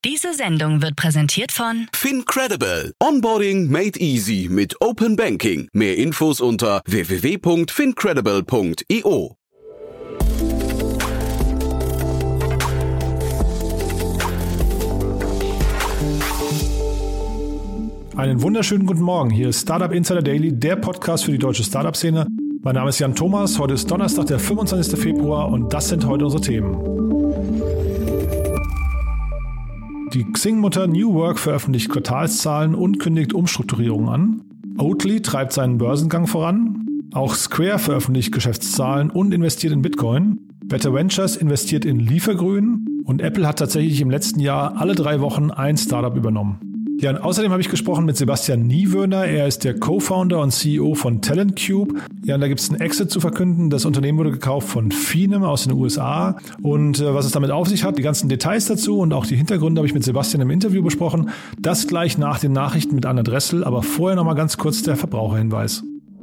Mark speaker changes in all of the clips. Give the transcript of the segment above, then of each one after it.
Speaker 1: Diese Sendung wird präsentiert von
Speaker 2: FinCredible. Onboarding made easy mit Open Banking. Mehr Infos unter www.fincredible.io.
Speaker 3: Einen wunderschönen guten Morgen. Hier ist Startup Insider Daily, der Podcast für die deutsche Startup-Szene. Mein Name ist Jan Thomas. Heute ist Donnerstag, der 25. Februar und das sind heute unsere Themen. Die Xing-Mutter New Work veröffentlicht Quartalszahlen und kündigt Umstrukturierungen an. Oatly treibt seinen Börsengang voran. Auch Square veröffentlicht Geschäftszahlen und investiert in Bitcoin. Better Ventures investiert in Liefergrün. Und Apple hat tatsächlich im letzten Jahr alle 3 Wochen ein Startup übernommen. Ja, und außerdem habe ich gesprochen mit Sebastian Niewöhner. Er ist der Co-Founder und CEO von TalentCube. Ja, und da gibt es einen Exit zu verkünden. Das Unternehmen wurde gekauft von Phenem aus den USA. Und was es damit auf sich hat, die ganzen Details dazu und auch die Hintergründe habe ich mit Sebastian im Interview besprochen. Das gleich nach den Nachrichten mit Anna Dressel. Aber vorher nochmal ganz kurz der Verbraucherhinweis.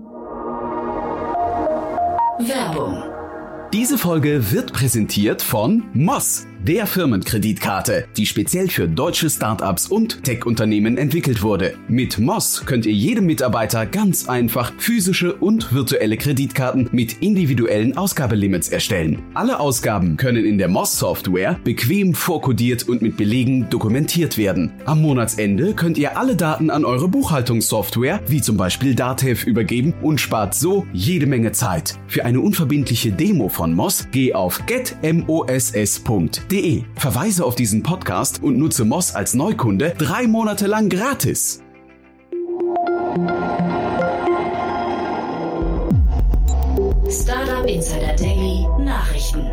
Speaker 1: Werbung.
Speaker 2: Diese Folge wird präsentiert von Moss, der Firmenkreditkarte, die speziell für deutsche Startups und Tech-Unternehmen entwickelt wurde. Mit Moss könnt ihr jedem Mitarbeiter ganz einfach physische und virtuelle Kreditkarten mit individuellen Ausgabelimits erstellen. Alle Ausgaben können in der Moss-Software bequem vorkodiert und mit Belegen dokumentiert werden. Am Monatsende könnt ihr alle Daten an eure Buchhaltungssoftware, wie zum Beispiel Datev, übergeben und spart so jede Menge Zeit. Für eine unverbindliche Demo von Moss geh auf getmoss.de. Verweise auf diesen Podcast und nutze Moss als Neukunde 3 Monate lang gratis.
Speaker 1: Startup Insider Daily Nachrichten.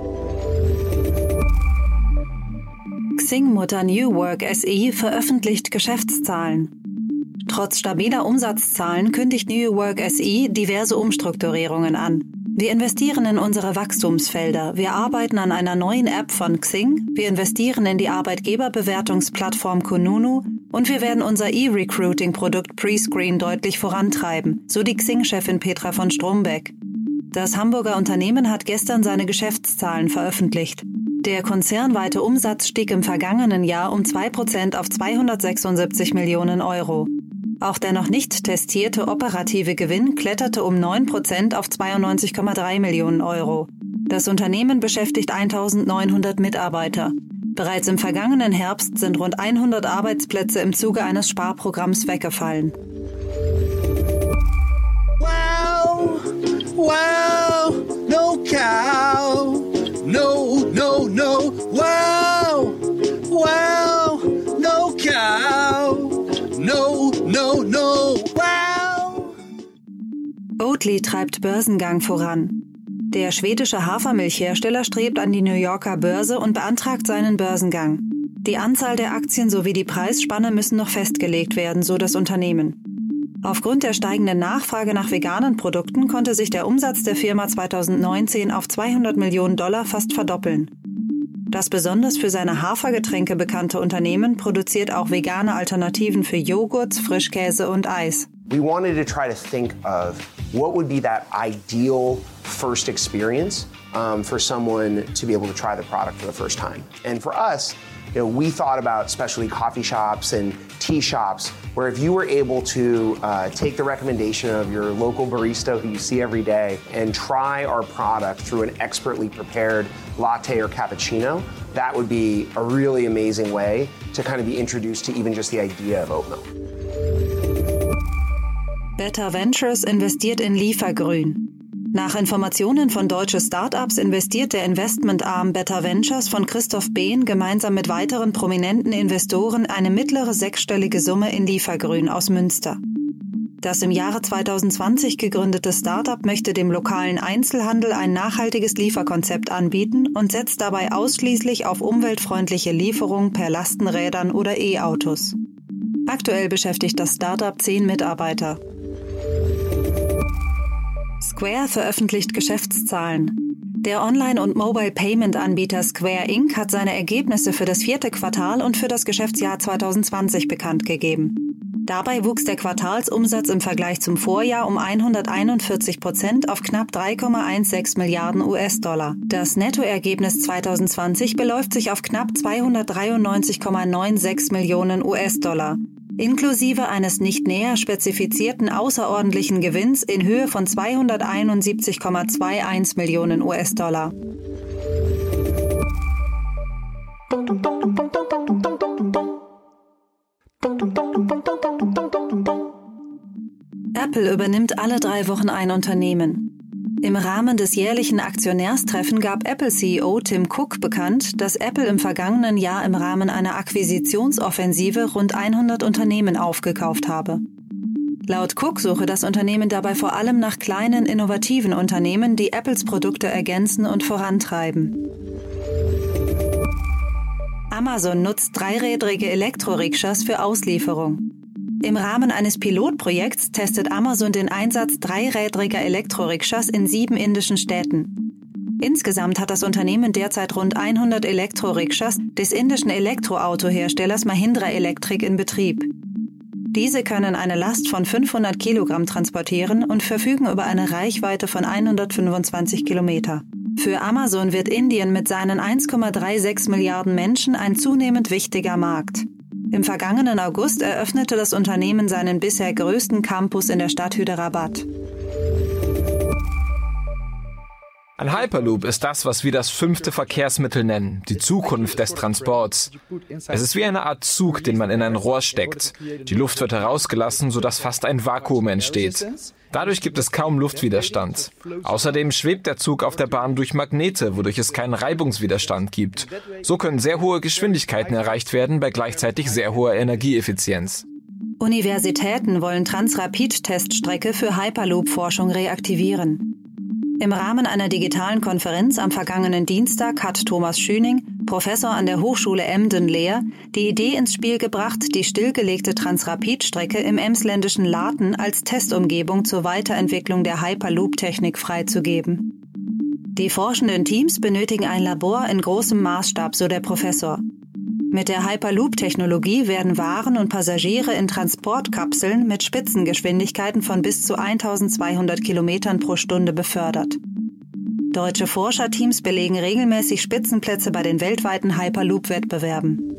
Speaker 4: Xing-Mutter New Work SE veröffentlicht Geschäftszahlen. Trotz stabiler Umsatzzahlen kündigt New Work SE diverse Umstrukturierungen an. Wir investieren in unsere Wachstumsfelder. Wir arbeiten an einer neuen App von Xing. Wir investieren in die Arbeitgeberbewertungsplattform Kununu und wir werden unser E-Recruiting-Produkt Prescreen deutlich vorantreiben, so die Xing-Chefin Petra von Strombeck. Das Hamburger Unternehmen hat gestern seine Geschäftszahlen veröffentlicht. Der konzernweite Umsatz stieg im vergangenen Jahr um 2% auf 276 Millionen Euro. Auch der noch nicht testierte operative Gewinn kletterte um 9% auf 92,3 Millionen Euro. Das Unternehmen beschäftigt 1.900 Mitarbeiter. Bereits im vergangenen Herbst sind rund 100 Arbeitsplätze im Zuge eines Sparprogramms weggefallen.
Speaker 5: Wow, wow, no cow, no, wow, wow, no cow. No, wow!
Speaker 4: Oatly treibt Börsengang voran. Der schwedische Hafermilchhersteller strebt an die New Yorker Börse und beantragt seinen Börsengang. Die Anzahl der Aktien sowie die Preisspanne müssen noch festgelegt werden, so das Unternehmen. Aufgrund der steigenden Nachfrage nach veganen Produkten konnte sich der Umsatz der Firma 2019 auf $200 Millionen fast verdoppeln. Das besonders für seine Hafergetränke bekannte Unternehmen produziert auch vegane Alternativen für Joghurt, Frischkäse und Eis.
Speaker 6: We wanted to try to think of what would be that ideal first experience for someone to be able to try the product for the first time. And for us, we thought about specialty coffee shops and tea shops where if you were able to take the recommendation of your local barista who you see every day and try our product through an expertly prepared latte or cappuccino, that would be a really amazing way to kind of be introduced to even just the idea of oat milk.
Speaker 4: Better Ventures investiert in Liefergrün. Nach Informationen von deutschen Startups investiert der Investmentarm Better Ventures von Christoph Behn gemeinsam mit weiteren prominenten Investoren eine mittlere 6-stellige Summe in Liefergrün aus Münster. Das im Jahre 2020 gegründete Startup möchte dem lokalen Einzelhandel ein nachhaltiges Lieferkonzept anbieten und setzt dabei ausschließlich auf umweltfreundliche Lieferung per Lastenrädern oder E-Autos. Aktuell beschäftigt das Startup 10 Mitarbeiter. Square veröffentlicht Geschäftszahlen. Der Online- und Mobile-Payment-Anbieter Square Inc. hat seine Ergebnisse für das 4. Quartal und für das Geschäftsjahr 2020 bekannt gegeben. Dabei wuchs der Quartalsumsatz im Vergleich zum Vorjahr um 141% auf knapp 3,16 Milliarden US-Dollar. Das Nettoergebnis 2020 beläuft sich auf knapp 293,96 Millionen US-Dollar, inklusive eines nicht näher spezifizierten außerordentlichen Gewinns in Höhe von 271,21 Millionen US-Dollar. Apple übernimmt alle 3 Wochen ein Unternehmen. Im Rahmen des jährlichen Aktionärstreffen gab Apple-CEO Tim Cook bekannt, dass Apple im vergangenen Jahr im Rahmen einer Akquisitionsoffensive rund 100 Unternehmen aufgekauft habe. Laut Cook suche das Unternehmen dabei vor allem nach kleinen, innovativen Unternehmen, die Apples Produkte ergänzen und vorantreiben. Amazon nutzt dreirädrige Elektrorikschas für Auslieferung. Im Rahmen eines Pilotprojekts testet Amazon den Einsatz dreirädriger Elektrorikschas in 7 indischen Städten. Insgesamt hat das Unternehmen derzeit rund 100 Elektrorikschas des indischen Elektroautoherstellers Mahindra Electric in Betrieb. Diese können eine Last von 500 Kilogramm transportieren und verfügen über eine Reichweite von 125 Kilometer. Für Amazon wird Indien mit seinen 1,36 Milliarden Menschen ein zunehmend wichtiger Markt. Im vergangenen August eröffnete das Unternehmen seinen bisher größten Campus in der Stadt Hyderabad.
Speaker 7: Ein Hyperloop ist das, was wir das 5. Verkehrsmittel nennen, die Zukunft des Transports. Es ist wie eine Art Zug, den man in ein Rohr steckt. Die Luft wird herausgelassen, sodass fast ein Vakuum entsteht. Dadurch gibt es kaum Luftwiderstand. Außerdem schwebt der Zug auf der Bahn durch Magnete, wodurch es keinen Reibungswiderstand gibt. So können sehr hohe Geschwindigkeiten erreicht werden bei gleichzeitig sehr hoher Energieeffizienz.
Speaker 4: Universitäten wollen Transrapid-Teststrecke für Hyperloop-Forschung reaktivieren. Im Rahmen einer digitalen Konferenz am vergangenen Dienstag hat Thomas Schüning, Professor an der Hochschule Emden-Leer, die Idee ins Spiel gebracht, die stillgelegte Transrapid-Strecke im emsländischen Laten als Testumgebung zur Weiterentwicklung der Hyperloop-Technik freizugeben. Die forschenden Teams benötigen ein Labor in großem Maßstab, so der Professor. Mit der Hyperloop-Technologie werden Waren und Passagiere in Transportkapseln mit Spitzengeschwindigkeiten von bis zu 1200 Kilometern pro Stunde befördert. Deutsche Forscherteams belegen regelmäßig Spitzenplätze bei den weltweiten Hyperloop-Wettbewerben.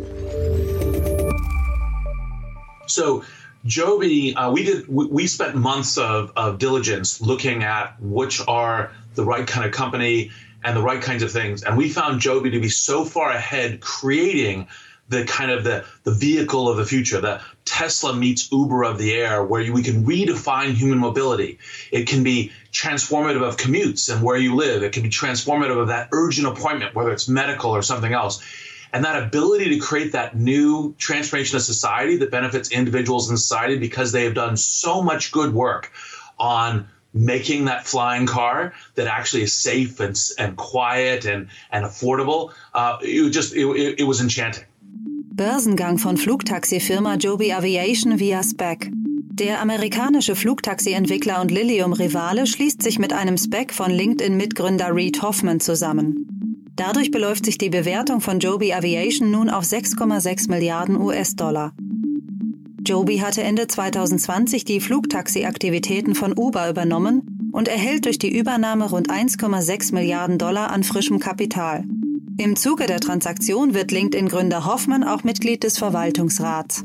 Speaker 8: So, Joby, we spent months of diligence looking at which are the right kind of company and the right kinds of things. And we found Joby to be so far ahead creating the kind of the vehicle of the future, the Tesla meets Uber of the air, where we can redefine human mobility. It can be transformative of commutes and where you live. It can be transformative of that urgent appointment, whether it's medical or something else. And that ability to create that new transformation of society that benefits individuals in society because they have done so much good work on making that flying car that actually is safe and quiet and affordable. It was enchanting.
Speaker 4: Börsengang von Flugtaxifirma Joby Aviation via SPAC. Der amerikanische Flugtaxi-Entwickler und Lilium-Rivale schließt sich mit einem SPAC von LinkedIn-Mitgründer Reid Hoffman zusammen. Dadurch beläuft sich die Bewertung von Joby Aviation nun auf 6,6 Milliarden US-Dollar. Joby hatte Ende 2020 die Flugtaxi-Aktivitäten von Uber übernommen und erhält durch die Übernahme rund 1,6 Milliarden Dollar an frischem Kapital. Im Zuge der Transaktion wird LinkedIn-Gründer Hoffman auch Mitglied des Verwaltungsrats.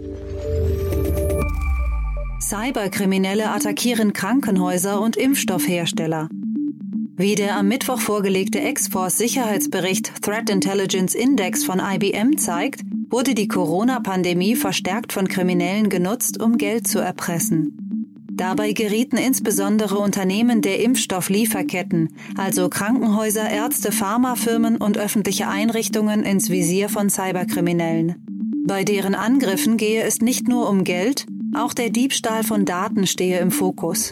Speaker 4: Cyberkriminelle attackieren Krankenhäuser und Impfstoffhersteller. Wie der am Mittwoch vorgelegte X-Force-Sicherheitsbericht Threat Intelligence Index von IBM zeigt, wurde die Corona-Pandemie verstärkt von Kriminellen genutzt, um Geld zu erpressen. Dabei gerieten insbesondere Unternehmen der Impfstofflieferketten, also Krankenhäuser, Ärzte, Pharmafirmen und öffentliche Einrichtungen ins Visier von Cyberkriminellen. Bei deren Angriffen gehe es nicht nur um Geld, auch der Diebstahl von Daten stehe im Fokus.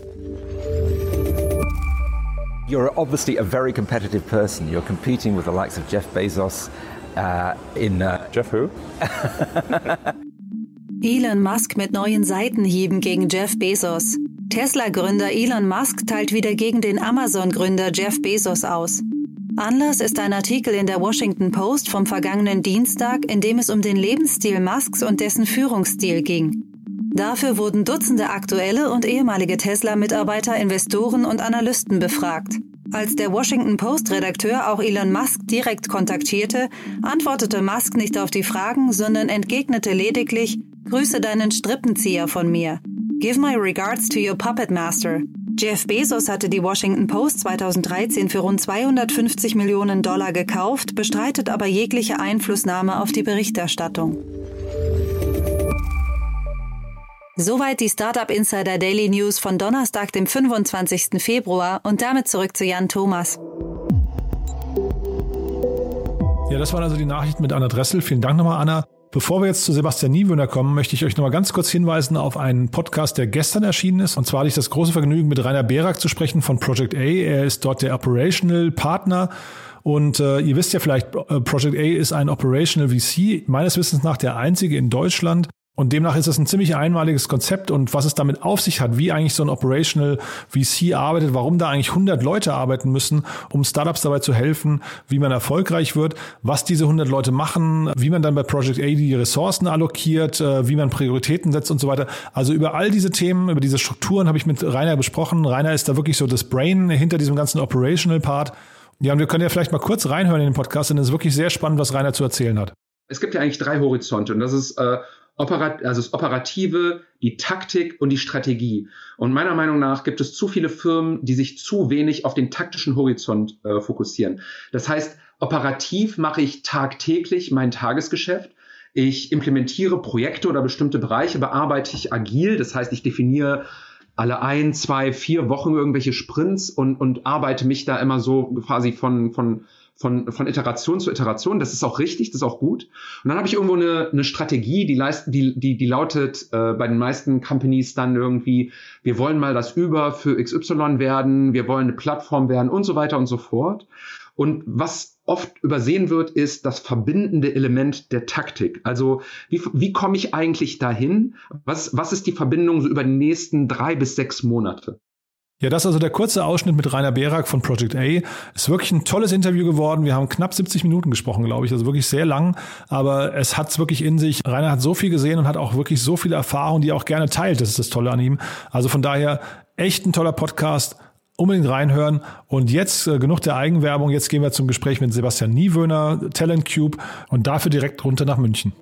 Speaker 9: You're obviously a very competitive person. You're competing with the likes of Jeff Bezos
Speaker 3: Jeff who?
Speaker 4: Elon Musk mit neuen Seitenhieben gegen Jeff Bezos. Tesla-Gründer Elon Musk teilt wieder gegen den Amazon-Gründer Jeff Bezos aus. Anlass ist ein Artikel in der Washington Post vom vergangenen Dienstag, in dem es um den Lebensstil Musks und dessen Führungsstil ging. Dafür wurden Dutzende aktuelle und ehemalige Tesla-Mitarbeiter, Investoren und Analysten befragt. Als der Washington Post-Redakteur auch Elon Musk direkt kontaktierte, antwortete Musk nicht auf die Fragen, sondern entgegnete lediglich: Grüße deinen Strippenzieher von mir. Give my regards to your puppet master. Jeff Bezos hatte die Washington Post 2013 für rund $250 Millionen gekauft, bestreitet aber jegliche Einflussnahme auf die Berichterstattung. Soweit die Startup Insider Daily News von Donnerstag, dem 25. Februar und damit zurück zu Jan Thomas.
Speaker 3: Ja, das waren also die Nachrichten mit Anna Dressel. Vielen Dank nochmal, Anna. Bevor wir jetzt zu Sebastian Niewöhner kommen, möchte ich euch noch mal ganz kurz hinweisen auf einen Podcast, der gestern erschienen ist. Und zwar hatte ich das große Vergnügen, mit Rainer Berak zu sprechen von Project A. Er ist dort der Operational Partner. Und ihr wisst ja vielleicht, Project A ist ein Operational VC, meines Wissens nach der einzige in Deutschland. Und demnach ist es ein ziemlich einmaliges Konzept und was es damit auf sich hat, wie eigentlich so ein Operational VC arbeitet, warum da eigentlich 100 Leute arbeiten müssen, um Startups dabei zu helfen, wie man erfolgreich wird, was diese 100 Leute machen, wie man dann bei Project A die Ressourcen allokiert, wie man Prioritäten setzt und so weiter. Also über all diese Themen, über diese Strukturen habe ich mit Rainer besprochen. Rainer ist da wirklich so das Brain hinter diesem ganzen Operational Part. Ja, und wir können ja vielleicht mal kurz reinhören in den Podcast, denn es ist wirklich sehr spannend, was Rainer zu erzählen hat.
Speaker 10: Es gibt ja eigentlich 3 Horizonte und das ist das Operative, die Taktik und die Strategie. Und meiner Meinung nach gibt es zu viele Firmen, die sich zu wenig auf den taktischen Horizont fokussieren. Das heißt, operativ mache ich tagtäglich mein Tagesgeschäft. Ich implementiere Projekte oder bestimmte Bereiche, bearbeite ich agil. Das heißt, ich definiere alle 1, 2, 4 Wochen irgendwelche Sprints und arbeite mich da immer so quasi von Iteration zu Iteration. Das ist auch richtig, das ist auch gut. Und dann habe ich irgendwo eine Strategie, die lautet bei den meisten Companies dann irgendwie: Wir wollen mal das für XY werden, wir wollen eine Plattform werden und so weiter und so fort. Und was oft übersehen wird, ist das verbindende Element der Taktik. Also wie komme ich eigentlich dahin? Was ist die Verbindung so über die nächsten 3 bis 6 Monate?
Speaker 3: Ja, das ist also der kurze Ausschnitt mit Rainer Berak von Project A. Ist wirklich ein tolles Interview geworden. Wir haben knapp 70 Minuten gesprochen, glaube ich. Also wirklich sehr lang. Aber es hat es wirklich in sich. Rainer hat so viel gesehen und hat auch wirklich so viele Erfahrungen, die er auch gerne teilt. Das ist das Tolle an ihm. Also von daher echt ein toller Podcast. Unbedingt reinhören. Und jetzt genug der Eigenwerbung. Jetzt gehen wir zum Gespräch mit Sebastian Niewöhner, Talent Cube, und dafür direkt runter nach München.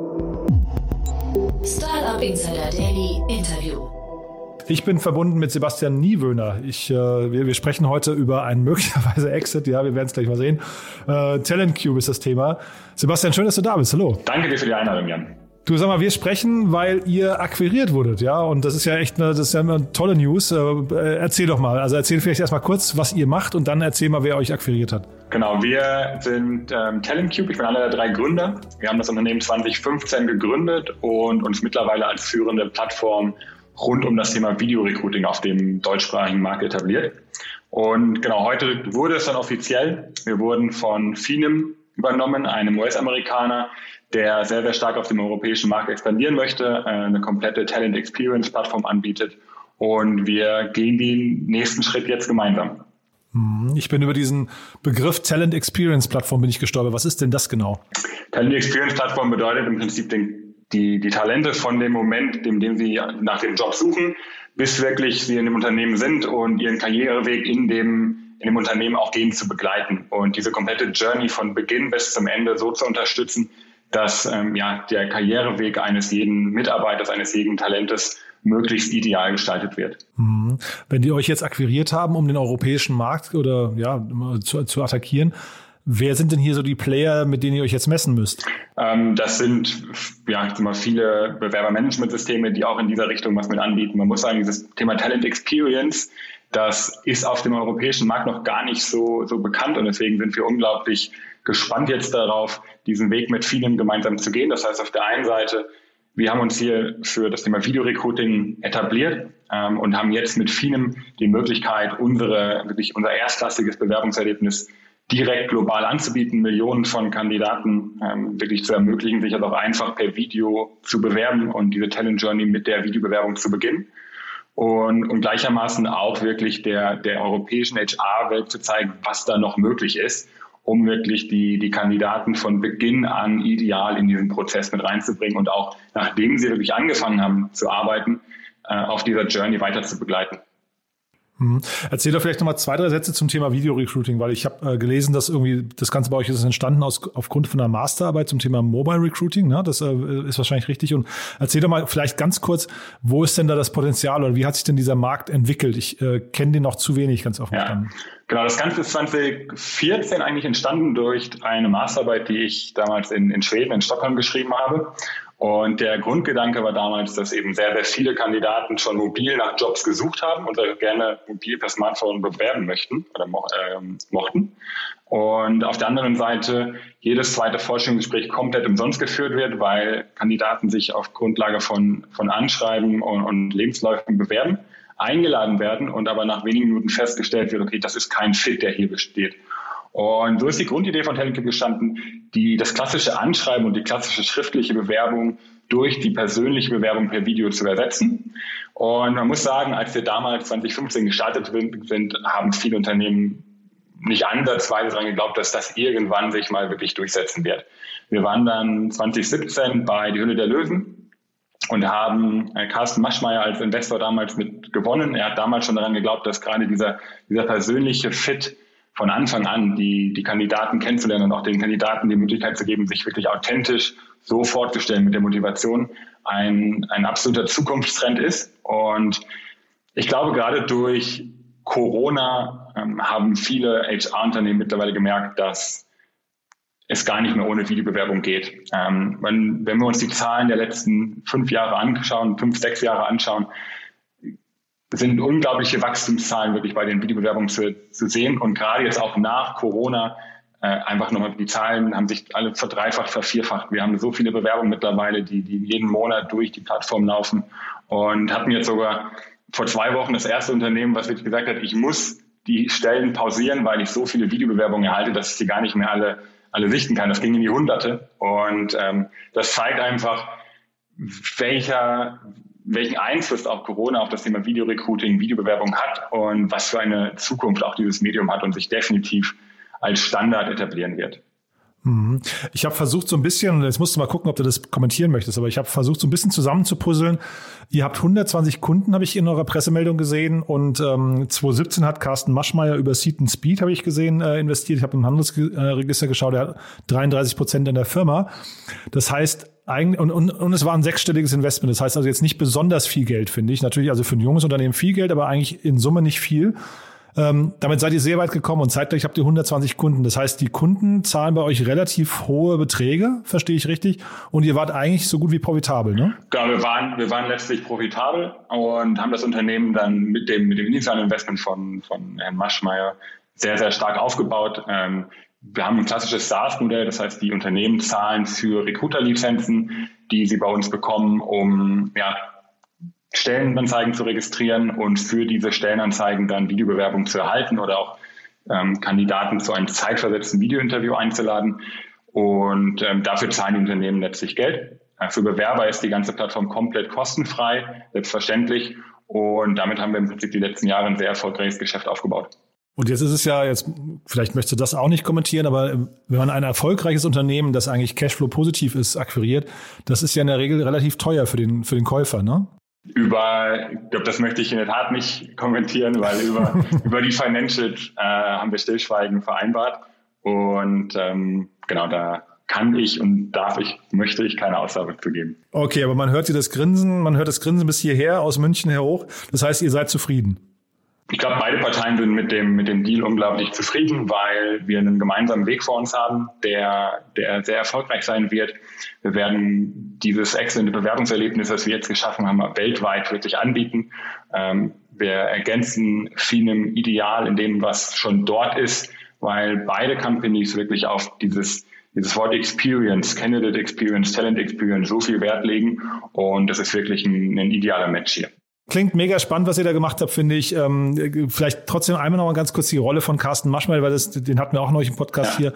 Speaker 1: Startup Insider Daily Interview.
Speaker 3: Ich bin verbunden mit Sebastian Niewöhner. Wir sprechen heute über einen möglicherweise Exit. Ja, wir werden es gleich mal sehen. Talent Cube ist das Thema. Sebastian, schön, dass du da bist. Hallo.
Speaker 11: Danke dir für die Einladung, Jan.
Speaker 3: Du, sag mal, wir sprechen, weil ihr akquiriert wurdet, ja, und das ist ja echt eine tolle News. Erzähl doch mal, also erzähl vielleicht erstmal kurz, was ihr macht, und dann erzähl mal, wer euch akquiriert hat.
Speaker 11: Genau, wir sind Talent Cube, ich bin einer der 3 Gründer. Wir haben das Unternehmen 2015 gegründet und uns mittlerweile als führende Plattform rund um das Thema Videorecruiting auf dem deutschsprachigen Markt etabliert. Und genau, heute wurde es dann offiziell. Wir wurden von Phenem übernommen, einem US-Amerikaner, der sehr, sehr stark auf dem europäischen Markt expandieren möchte, eine komplette Talent Experience Plattform anbietet. Und wir gehen den nächsten Schritt jetzt gemeinsam.
Speaker 3: Ich bin über diesen Begriff Talent Experience Plattform gestolpert. Was ist denn das genau?
Speaker 11: Talent Experience Plattform bedeutet im Prinzip die Talente von dem Moment, in dem sie nach dem Job suchen, bis wirklich sie in dem Unternehmen sind und ihren Karriereweg in dem Unternehmen auch gehen zu begleiten. Und diese komplette Journey von Beginn bis zum Ende so zu unterstützen, dass der Karriereweg eines jeden Mitarbeiters, eines jeden Talentes möglichst ideal gestaltet wird.
Speaker 3: Wenn die euch jetzt akquiriert haben, um den europäischen Markt oder zu attackieren, wer sind denn hier so die Player, mit denen ihr euch jetzt messen müsst?
Speaker 11: Das sind viele Bewerbermanagementsysteme, die auch in dieser Richtung was mit anbieten. Man muss sagen, dieses Thema Talent Experience, das ist auf dem europäischen Markt noch gar nicht so bekannt, und deswegen sind wir unglaublich gespannt jetzt darauf, diesen Weg mit Phenem gemeinsam zu gehen. Das heißt, auf der einen Seite, wir haben uns hier für das Thema Videorecruiting etabliert und haben jetzt mit Phenem die Möglichkeit, unser erstklassiges Bewerbungserlebnis direkt global anzubieten, Millionen von Kandidaten wirklich zu ermöglichen, sich also auch einfach per Video zu bewerben und diese Talent Journey mit der Videobewerbung zu beginnen. Und gleichermaßen auch wirklich der europäischen HR-Welt zu zeigen, was da noch möglich ist. um wirklich die Kandidaten von Beginn an ideal in diesen Prozess mit reinzubringen und auch nachdem sie wirklich angefangen haben zu arbeiten, auf dieser Journey weiter zu begleiten.
Speaker 3: Erzähl doch vielleicht nochmal 2, 3 Sätze zum Thema Video-Recruiting, weil ich habe gelesen, dass irgendwie das Ganze bei euch ist entstanden aufgrund von einer Masterarbeit zum Thema Mobile Recruiting. Ne? Das ist wahrscheinlich richtig. Und erzähl doch mal vielleicht ganz kurz, wo ist denn da das Potenzial oder wie hat sich denn dieser Markt entwickelt? Ich kenne den noch zu wenig, ganz offen gestanden.
Speaker 11: Genau, das Ganze ist 2014 eigentlich entstanden durch eine Masterarbeit, die ich damals in Schweden, in Stockholm geschrieben habe. Und der Grundgedanke war damals, dass eben sehr, sehr viele Kandidaten schon mobil nach Jobs gesucht haben und gerne mobil per Smartphone bewerben möchten oder mochten. Und auf der anderen Seite jedes zweite Vorstellungsgespräch komplett umsonst geführt wird, weil Kandidaten sich auf Grundlage von Anschreiben und Lebensläufen bewerben, eingeladen werden und aber nach wenigen Minuten festgestellt wird, okay, das ist kein Fit, der hier besteht. Und so ist die Grundidee von Talentic entstanden, das klassische Anschreiben und die klassische schriftliche Bewerbung durch die persönliche Bewerbung per Video zu ersetzen. Und man muss sagen, als wir damals 2015 gestartet sind, haben viele Unternehmen nicht ansatzweise daran geglaubt, dass das irgendwann sich mal wirklich durchsetzen wird. Wir waren dann 2017 bei Die Höhle der Löwen und haben Carsten Maschmeyer als Investor damals mit gewonnen. Er hat damals schon daran geglaubt, dass gerade dieser persönliche Fit von Anfang an die Kandidaten kennenzulernen und auch den Kandidaten die Möglichkeit zu geben, sich wirklich authentisch so vorzustellen mit der Motivation, ein absoluter Zukunftstrend ist. Und ich glaube, gerade durch Corona haben viele HR-Unternehmen mittlerweile gemerkt, dass es gar nicht mehr ohne Videobewerbung geht. Wenn wir uns die Zahlen der letzten 5 Jahre anschauen, 5, 6 Jahre anschauen, sind unglaubliche Wachstumszahlen wirklich bei den Videobewerbungen zu sehen. Und gerade jetzt auch nach Corona einfach nochmal, die Zahlen haben sich alle verdreifacht, vervierfacht. Wir haben so viele Bewerbungen mittlerweile, die jeden Monat durch die Plattform laufen und hatten jetzt sogar vor 2 Wochen das erste Unternehmen, was wirklich gesagt hat, ich muss die Stellen pausieren, weil ich so viele Videobewerbungen erhalte, dass ich sie gar nicht mehr alle sichten kann. Das ging in die Hunderte. Und das zeigt einfach, welchen Einfluss auch Corona auf das Thema Videorecruiting, Videobewerbung hat und was für eine Zukunft auch dieses Medium hat und sich definitiv als Standard etablieren wird.
Speaker 3: Ich habe versucht so ein bisschen, jetzt musst du mal gucken, ob du das kommentieren möchtest, aber ich habe versucht so ein bisschen zusammenzupuzzeln. Ihr habt 120 Kunden, habe ich in eurer Pressemeldung gesehen, und 2017 hat Carsten Maschmeyer über Seed & Speed, habe ich gesehen, investiert. Ich habe im Handelsregister geschaut, er hat 33% in der Firma. Das heißt, und es war ein 6-stelliges Investment. Das heißt also jetzt nicht besonders viel Geld, finde ich. Natürlich also für ein junges Unternehmen viel Geld, aber eigentlich in Summe nicht viel. Damit seid ihr sehr weit gekommen und zeitgleich habt ihr 120 Kunden. Das heißt, die Kunden zahlen bei euch relativ hohe Beträge, verstehe ich richtig? Und ihr wart eigentlich so gut wie profitabel, ne?
Speaker 11: Genau, wir waren letztlich profitabel und haben das Unternehmen dann mit dem initialen Investment von Herrn Maschmeyer sehr, sehr stark aufgebaut. Wir haben ein klassisches SaaS-Modell, das heißt, die Unternehmen zahlen für Recruiter-Lizenzen, die sie bei uns bekommen, um Stellenanzeigen zu registrieren und für diese Stellenanzeigen dann Videobewerbungen zu erhalten oder auch Kandidaten zu einem zeitversetzten Videointerview einzuladen. Und dafür zahlen die Unternehmen letztlich Geld. Für Bewerber ist die ganze Plattform komplett kostenfrei, selbstverständlich. Und damit haben wir im Prinzip die letzten Jahre ein sehr erfolgreiches Geschäft aufgebaut.
Speaker 3: Und jetzt ist es ja, vielleicht möchtest du das auch nicht kommentieren, aber wenn man ein erfolgreiches Unternehmen, das eigentlich Cashflow-positiv ist, akquiriert, das ist ja in der Regel relativ teuer für den Käufer, ne?
Speaker 11: Ich glaube, das möchte ich in der Tat nicht kommentieren, weil über die Financials haben wir Stillschweigen vereinbart. Und genau, da kann ich und möchte ich keine Aussage zu geben.
Speaker 3: Okay, aber man hört das Grinsen bis hierher aus München her hoch. Das heißt, ihr seid zufrieden?
Speaker 11: Ich glaube, beide Parteien sind mit dem Deal unglaublich zufrieden, weil wir einen gemeinsamen Weg vor uns haben, der sehr erfolgreich sein wird. Wir werden dieses exzellente Bewerbungserlebnis, das wir jetzt geschaffen haben, weltweit wirklich anbieten. Wir ergänzen vielem Ideal in dem, was schon dort ist, weil beide Companies wirklich auf dieses Wort Experience, Candidate Experience, Talent Experience so viel Wert legen. Und das ist wirklich ein idealer Match hier.
Speaker 3: Klingt mega spannend, was ihr da gemacht habt, finde ich. Vielleicht trotzdem einmal noch mal ganz kurz die Rolle von Carsten Maschmeyer, weil den hatten wir auch neulich im Podcast hier.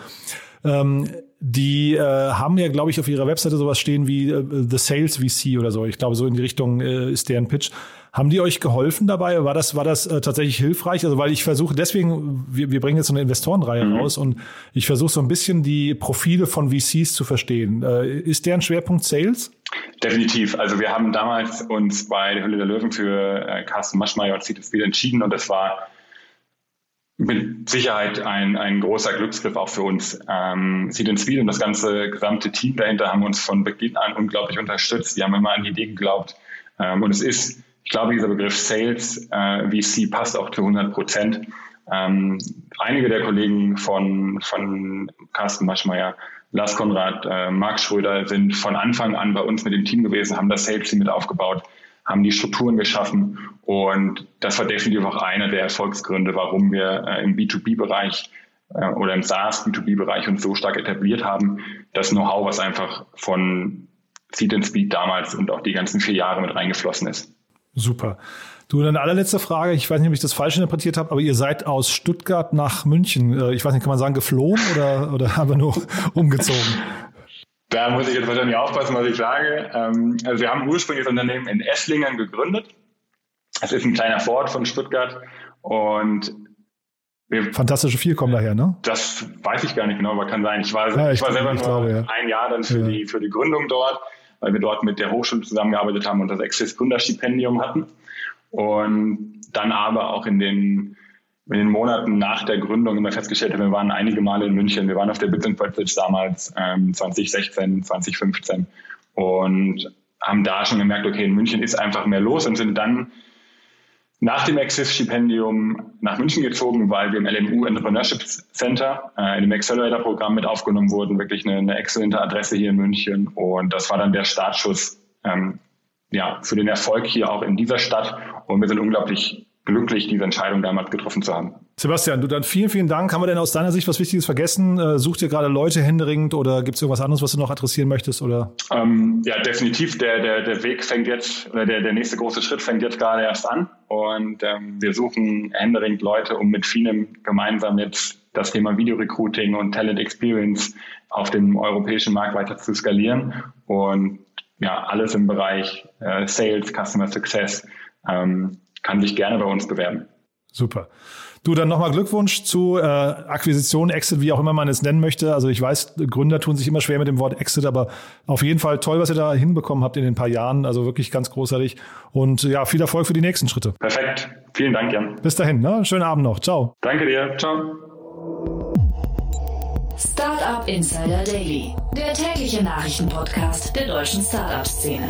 Speaker 3: Die haben ja, glaube ich, auf ihrer Webseite sowas stehen wie The Sales VC oder so. Ich glaube, so in die Richtung ist deren Pitch. Haben die euch geholfen dabei? War das tatsächlich hilfreich? Also, weil ich versuche, deswegen, wir bringen jetzt so eine Investorenreihe raus und ich versuche so ein bisschen die Profile von VCs zu verstehen. Ist deren Schwerpunkt Sales?
Speaker 11: Definitiv. Also wir haben damals uns bei der Höhle der Löwen für Carsten Maschmeyer und Seed & Speed entschieden und das war mit Sicherheit ein großer Glücksgriff auch für uns. Seed & Speed und das gesamte Team dahinter haben uns von Beginn an unglaublich unterstützt. Die haben immer an die Idee geglaubt. Und es ist, ich glaube, dieser Begriff Sales VC passt auch zu 100%. Einige der Kollegen von Carsten Maschmeyer, Lars Konrad, Marc Schröder sind von Anfang an bei uns mit dem Team gewesen, haben das Sales-Team mit aufgebaut, haben die Strukturen geschaffen und das war definitiv auch einer der Erfolgsgründe, warum wir im B2B-Bereich oder im SaaS-B2B-Bereich uns so stark etabliert haben. Das Know-how, was einfach von Seed & Speed damals und auch die ganzen 4 Jahre mit reingeflossen ist.
Speaker 3: Super. Du, eine allerletzte Frage. Ich weiß nicht, ob ich das falsch interpretiert habe, aber ihr seid aus Stuttgart nach München. Ich weiß nicht, kann man sagen, geflohen oder aber nur umgezogen?
Speaker 11: Da muss ich jetzt wahrscheinlich aufpassen, was ich sage. Also wir haben ursprünglich das Unternehmen in Esslingen gegründet. Es ist ein kleiner Vorort von Stuttgart und
Speaker 3: Fantastische Vier kommen daher, ne?
Speaker 11: Das weiß ich gar nicht genau, aber kann sein. Ich war selber nur ein Jahr dann für die Gründung dort, weil wir dort mit der Hochschule zusammengearbeitet haben und das Access Gründerstipendium hatten. Und dann aber auch in den Monaten nach der Gründung immer festgestellt haben, wir waren einige Male in München. Wir waren auf der Bits & Pretzels damals 2016, 2015 und haben da schon gemerkt, okay, in München ist einfach mehr los und sind dann nach dem Access-Stipendium nach München gezogen, weil wir im LMU Entrepreneurship Center in dem Accelerator-Programm mit aufgenommen wurden. Wirklich eine exzellente Adresse hier in München. Und das war dann der Startschuss für den Erfolg hier auch in dieser Stadt. Und wir sind unglaublich glücklich, diese Entscheidung damals getroffen zu haben.
Speaker 3: Sebastian, du dann vielen, vielen Dank. Haben wir denn aus deiner Sicht was Wichtiges vergessen? Sucht ihr gerade Leute händeringend oder gibt es irgendwas anderes, was du noch adressieren möchtest? Oder?
Speaker 11: Ja, definitiv. Der Weg fängt jetzt, oder der nächste große Schritt fängt jetzt gerade erst an. Und wir suchen händeringend Leute, um mit vielen gemeinsam jetzt das Thema Video-Recruiting und Talent Experience auf dem europäischen Markt weiter zu skalieren. Und ja, alles im Bereich Sales, Customer Success kann sich gerne bei uns bewerben.
Speaker 3: Super. Du, dann nochmal Glückwunsch zu Akquisition, Exit, wie auch immer man es nennen möchte. Also ich weiß, Gründer tun sich immer schwer mit dem Wort Exit, aber auf jeden Fall toll, was ihr da hinbekommen habt in den paar Jahren. Also wirklich ganz großartig. Und ja, viel Erfolg für die nächsten Schritte.
Speaker 11: Perfekt. Vielen Dank, Jan.
Speaker 3: Bis dahin, ne? Schönen Abend noch. Ciao.
Speaker 11: Danke dir. Ciao.
Speaker 1: Startup Insider Daily, der tägliche Nachrichtenpodcast der deutschen Startup-Szene.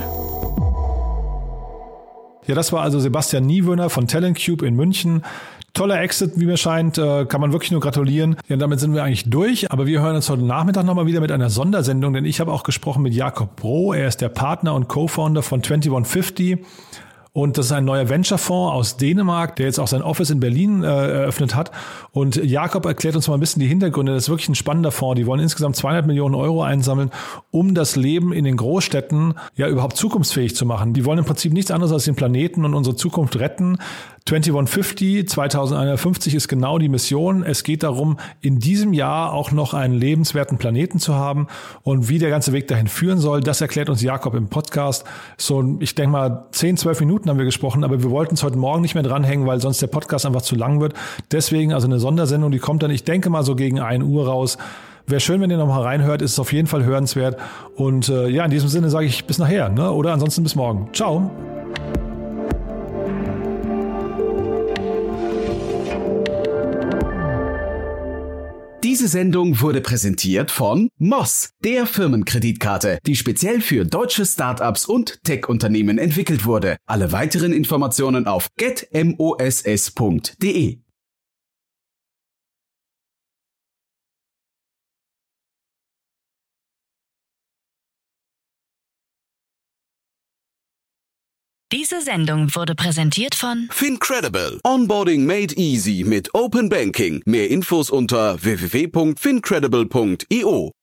Speaker 3: Ja, das war also Sebastian Niewöhner von TalentCube in München. Toller Exit, wie mir scheint, kann man wirklich nur gratulieren. Ja, damit sind wir eigentlich durch, aber wir hören uns heute Nachmittag nochmal wieder mit einer Sondersendung, denn ich habe auch gesprochen mit Jakob Broh. Er ist der Partner und Co-Founder von 2150. Und das ist ein neuer Venture-Fonds aus Dänemark, der jetzt auch sein Office in Berlin eröffnet hat. Und Jakob erklärt uns mal ein bisschen die Hintergründe. Das ist wirklich ein spannender Fonds. Die wollen insgesamt 200 Millionen Euro einsammeln, um das Leben in den Großstädten ja überhaupt zukunftsfähig zu machen. Die wollen im Prinzip nichts anderes als den Planeten und unsere Zukunft retten. 2150, 2051 ist genau die Mission. Es geht darum, in diesem Jahr auch noch einen lebenswerten Planeten zu haben. Und wie der ganze Weg dahin führen soll, das erklärt uns Jakob im Podcast. So, ich denke mal, 10, 12 Minuten haben wir gesprochen, aber wir wollten es heute Morgen nicht mehr dranhängen, weil sonst der Podcast einfach zu lang wird. Deswegen also eine Sondersendung, die kommt dann, ich denke mal, so gegen 1 Uhr raus. Wäre schön, wenn ihr noch mal reinhört, ist es auf jeden Fall hörenswert. Und ja, in diesem Sinne sage ich bis nachher, ne? Oder ansonsten bis morgen. Ciao.
Speaker 2: Diese Sendung wurde präsentiert von Moss, der Firmenkreditkarte, die speziell für deutsche Startups und Tech-Unternehmen entwickelt wurde. Alle weiteren Informationen auf getmoss.de.
Speaker 12: Diese Sendung wurde präsentiert von
Speaker 2: Fincredible. Onboarding made easy mit Open Banking. Mehr Infos unter www.fincredible.io.